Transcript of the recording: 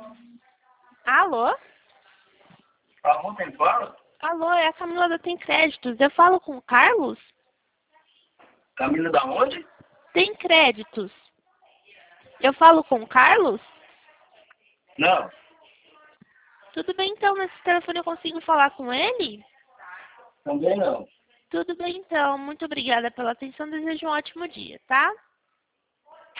Alô? Alô, quem fala? Alô, é a Camila da Tem Créditos. Eu falo com o Carlos? Camila da onde? Tem Créditos. Eu falo com o Carlos? Não, Tudo bem então, nesse telefone eu consigo falar com ele? também não. Tudo bem então, muito obrigada pela atenção, desejo um ótimo dia, tá?